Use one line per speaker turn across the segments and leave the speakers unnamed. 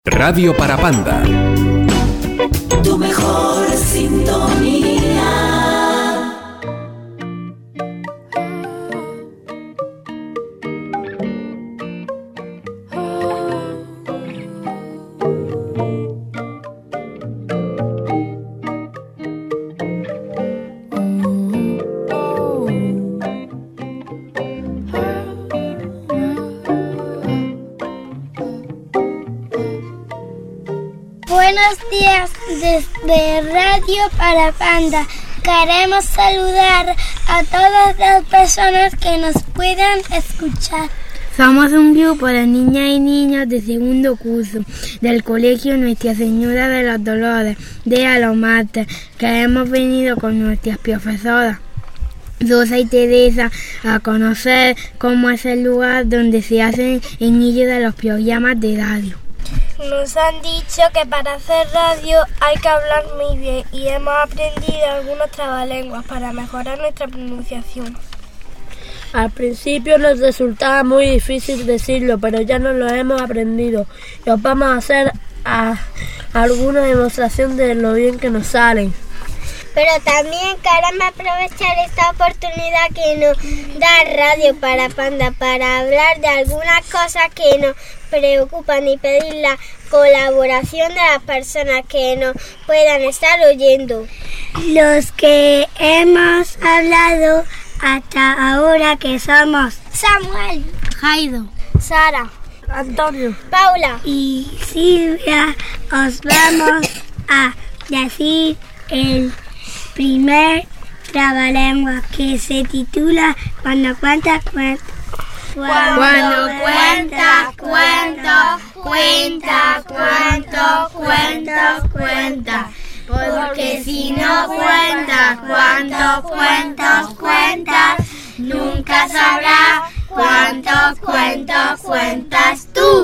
Radio Parapanda.
Tu mejor sintonía.
Buenos días desde Radio Parapanda. Queremos saludar a todas las personas que nos puedan escuchar.
Somos un grupo de niñas y niños de segundo curso del Colegio Nuestra Señora de los Dolores de Alomarte, que hemos venido con nuestras profesoras Rosa y Teresa a conocer cómo es el lugar donde se hacen inicio de los programas de radio.
Nos han dicho que para hacer radio hay que hablar muy bien y hemos aprendido algunos trabalenguas para mejorar nuestra pronunciación.
Al principio nos resultaba muy difícil decirlo, pero ya nos lo hemos aprendido y os vamos a hacer alguna demostración de lo bien que nos salen.
Pero también queremos aprovechar esta oportunidad que nos da Radio Parapanda para hablar de algunas cosas que nos preocupan y pedir la colaboración de las personas que nos puedan estar oyendo.
Los que hemos hablado hasta ahora, que somos
Samuel,
Jaido,
Sara,
Antonio,
Paula
y Silvia, os vamos a decir el primer trabalengua, que se titula Cuando cuenta cuento.
Cuando cuenta, cuenta. Porque si no cuenta cuántos cuentas, nunca sabrá cuántos cuentos cuentas tú.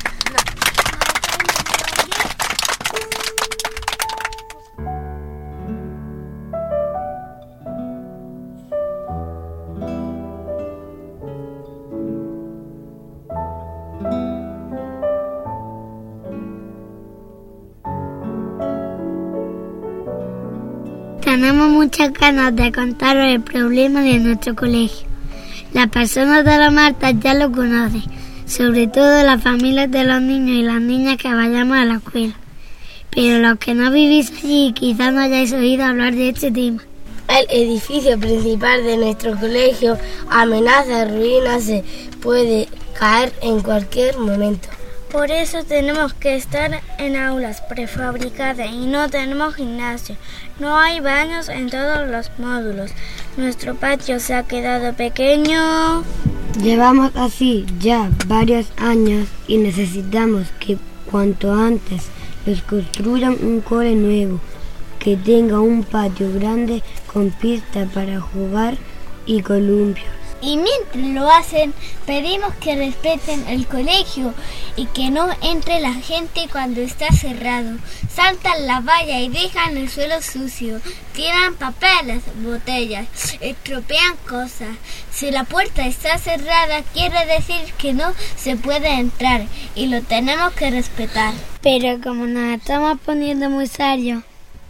Tenemos muchas ganas de contaros el problema de nuestro colegio. Las personas de la Marta ya lo conocen, sobre todo las familias de los niños y las niñas que vayamos a la escuela. Pero los que no vivís allí quizás no hayáis oído hablar de este tema.
El edificio principal de nuestro colegio amenaza ruinarse, puede caer en cualquier momento.
Por eso tenemos que estar en aulas prefabricadas y no tenemos gimnasio. No hay baños en todos los módulos. Nuestro patio se ha quedado pequeño.
Llevamos así ya varios años y necesitamos que cuanto antes nos construyan un cole nuevo, que tenga un patio grande con pista para jugar y columpios.
Y mientras lo hacen, pedimos que respeten el colegio y que no entre la gente cuando está cerrado. Saltan la valla y dejan el suelo sucio. Tiran papeles, botellas, estropean cosas. Si la puerta está cerrada, quiere decir que no se puede entrar y lo tenemos que respetar.
Pero como nos estamos poniendo muy serios,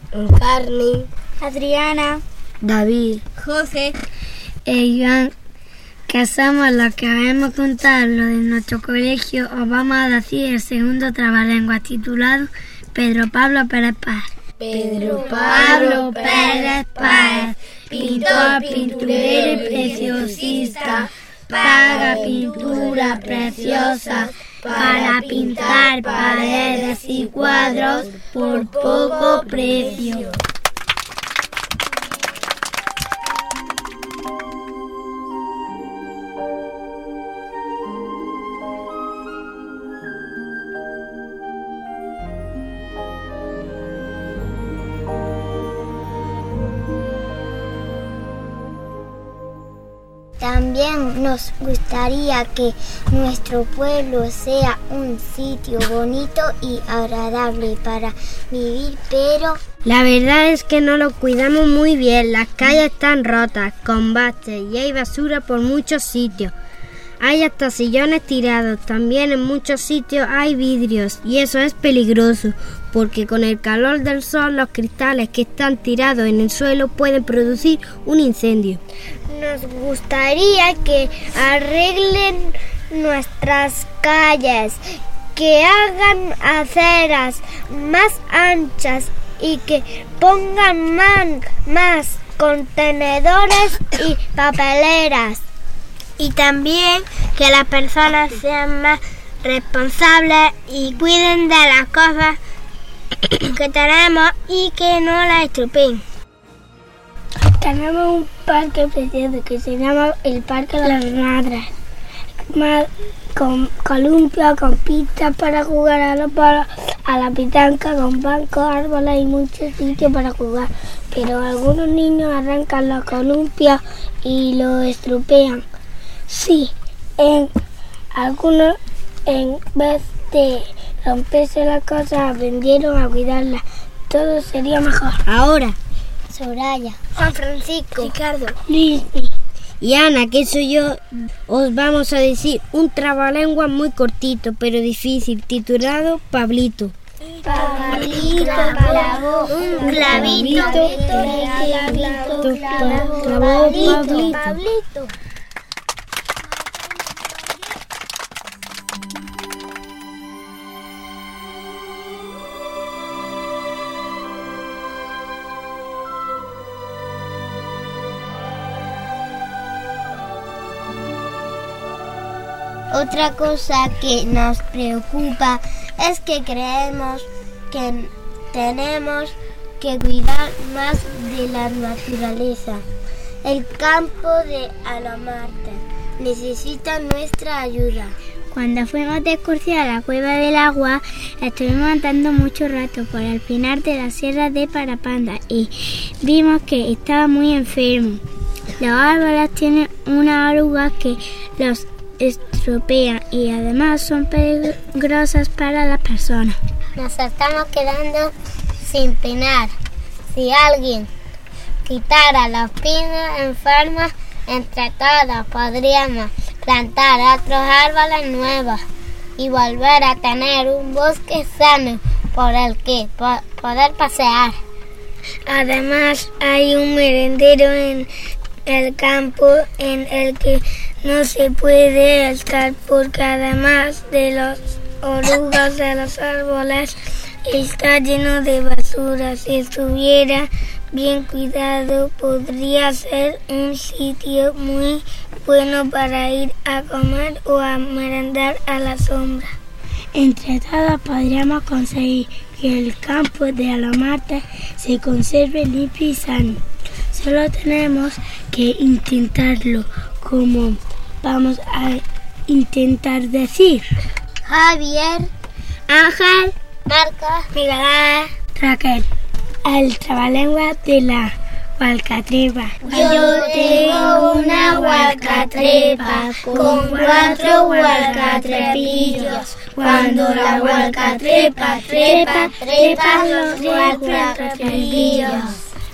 Carni,
Adriana,
David,
José
e Iván, que somos los que vamos a contar lo de nuestro colegio, os vamos a decir el segundo trabalengua titulado Pedro Pablo Pérez Páez.
Pedro
Pablo Pérez Páez, pintor, pinturero y preciosista, paga pintura preciosa para pintar paredes y cuadros por poco precio. También nos gustaría que nuestro pueblo sea un sitio bonito y agradable para vivir, pero
la verdad es que no lo cuidamos muy bien. Las calles están rotas, con baches y hay basura por muchos sitios. Hay hasta sillones tirados. También en muchos sitios hay vidrios y eso es peligroso porque con el calor del sol los cristales que están tirados en el suelo pueden producir un incendio.
Nos gustaría que arreglen nuestras calles, que hagan aceras más anchas y que pongan más contenedores y papeleras. Y también que las personas sean más responsables y cuiden de las cosas que tenemos y que no las estropeen.
Tenemos un parque precioso que se llama el Parque de las Madres, con columpio, con pistas para jugar a la pitanca, con bancos, árboles y muchos sitios para jugar. Pero algunos niños arrancan los columpios y los estropean. Sí, algunos en vez de romperse las cosas aprendieron a cuidarlas. Todo sería mejor.
Ahora, Soraya, Juan Francisco, Ricardo,
Luis y Ana, que soy yo, os vamos a decir un trabalengua muy cortito pero difícil, titulado Pablito.
Pablito clavó un clavito,
clavó Pablito.
Otra cosa que nos preocupa es que creemos que tenemos que cuidar más de la naturaleza. El campo de Alomarte necesita nuestra ayuda.
Cuando fuimos de excursión a la Cueva del Agua, estuvimos andando mucho rato por el final de la Sierra de Parapanda y vimos que estaba muy enfermo. Los árboles tienen unas orugas que los estropean y además son peligrosas para las personas.
Nos estamos quedando sin pinar. Si alguien quitara los pinos enfermos, entre todos podríamos plantar otros árboles nuevos y volver a tener un bosque sano por el que poder pasear.
Además, hay un merendero en el campo en el que no se puede estar porque además de las orugas de los árboles está lleno de basura. Si estuviera bien cuidado podría ser un sitio muy bueno para ir a comer o a merendar a la sombra. Entre todos podríamos conseguir que el campo de Alomarte se conserve limpio y sano. Solo tenemos que intentarlo, como vamos a intentar decir.
Javier,
Ángel,
Marcos,
Miguel, Raquel, el trabalengua de la hualcatrepa.
Yo tengo una hualcatrepa con 4 hualcatrepillos. Cuando la hualcatrepa trepa, trepan los hualcatrepillos.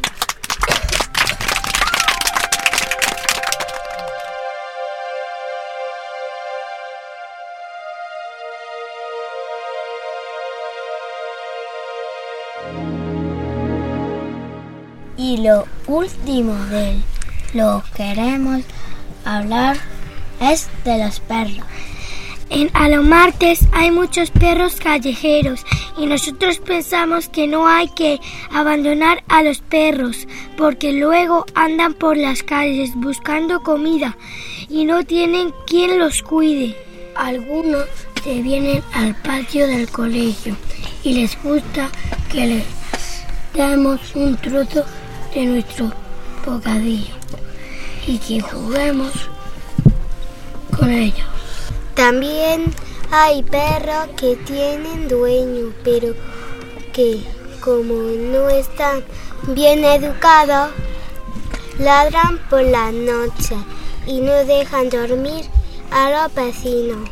Y lo último de lo que queremos hablar es de los perros. En Alomartes hay muchos perros callejeros y nosotros pensamos que no hay que abandonar a los perros porque luego andan por las calles buscando comida y no tienen quien los cuide. Algunos se vienen al patio del colegio y les gusta que les demos un trozo de nuestro bocadillo y que juguemos con ellos.
También hay perros que tienen dueño, pero que como no están bien educados, ladran por la noche y no dejan dormir a los vecinos.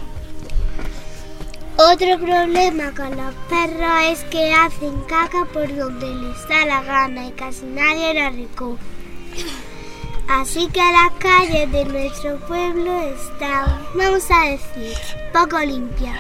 Otro problema con los perros es que hacen caca por donde les da la gana y casi nadie la recoge.
Así que las calles de nuestro pueblo están, vamos a decir, poco limpias.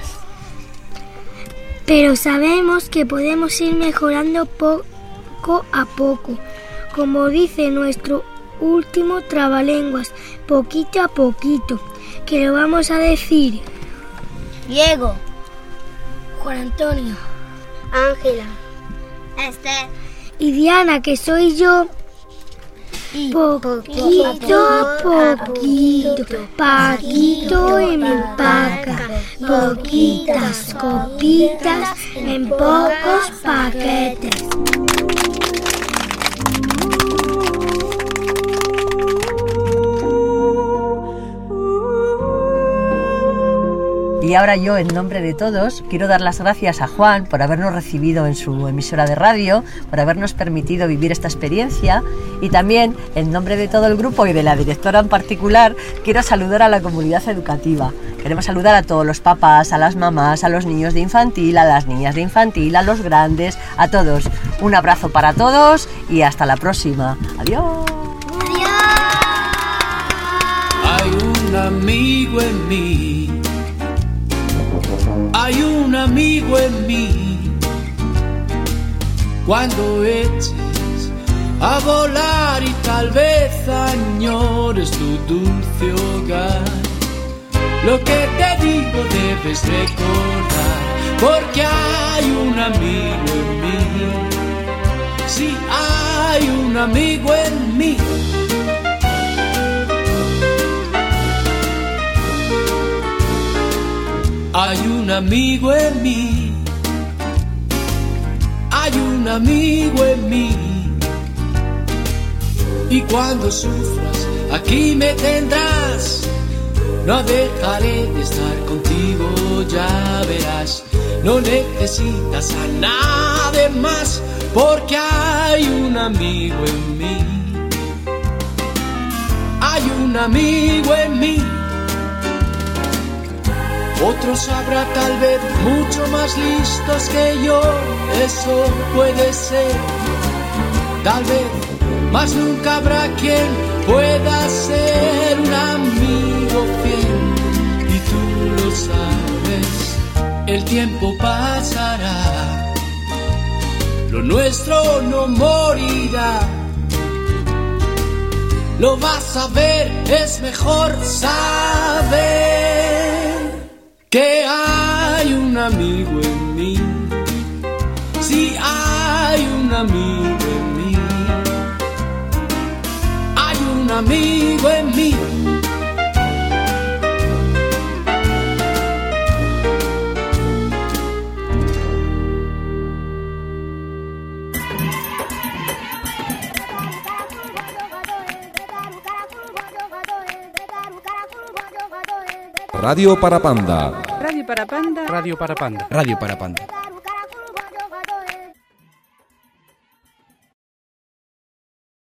Pero sabemos que podemos ir mejorando poco a poco. Como dice nuestro último trabalenguas, poquito a poquito, que lo vamos a decir.
Diego,
Juan Antonio,
Ángela, Esther
y Diana, que soy yo.
y
Poquito a poquito, Paquito empaca, poquitas copitas en pocos paquetes.
Y ahora yo, en nombre de todos, quiero dar las gracias a Juan por habernos recibido en su emisora de radio, por habernos permitido vivir esta experiencia, y también, en nombre de todo el grupo y de la directora en particular, quiero saludar a la comunidad educativa. Queremos saludar a todos los papás, a las mamás, a los niños de infantil, a las niñas de infantil, a los grandes, a todos. Un abrazo para todos y hasta la próxima. Adiós.
Hay un amigo en mí. Hay un amigo en mí. Cuando eches a volar y tal vez añores tu dulce hogar, lo que te digo debes recordar, porque hay un amigo en mí. Sí, hay un amigo en mí. Hay un amigo en mí, hay un amigo en mí. Y cuando sufras, aquí me tendrás. No dejaré de estar contigo, ya verás. No necesitas a nadie más, porque hay un amigo en mí. Hay un amigo en mí. Otros habrá tal vez mucho más listos que yo, eso puede ser. Tal vez, mas nunca habrá quien pueda ser un amigo fiel. Y tú lo sabes, el tiempo pasará, lo nuestro no morirá. Lo vas a ver, es mejor saber que hay un amigo en mí. Sí, hay un amigo en mí. Hay un amigo en mí.
Radio para Panda.
Radio para Panda.
Radio para Panda. Radio para Panda.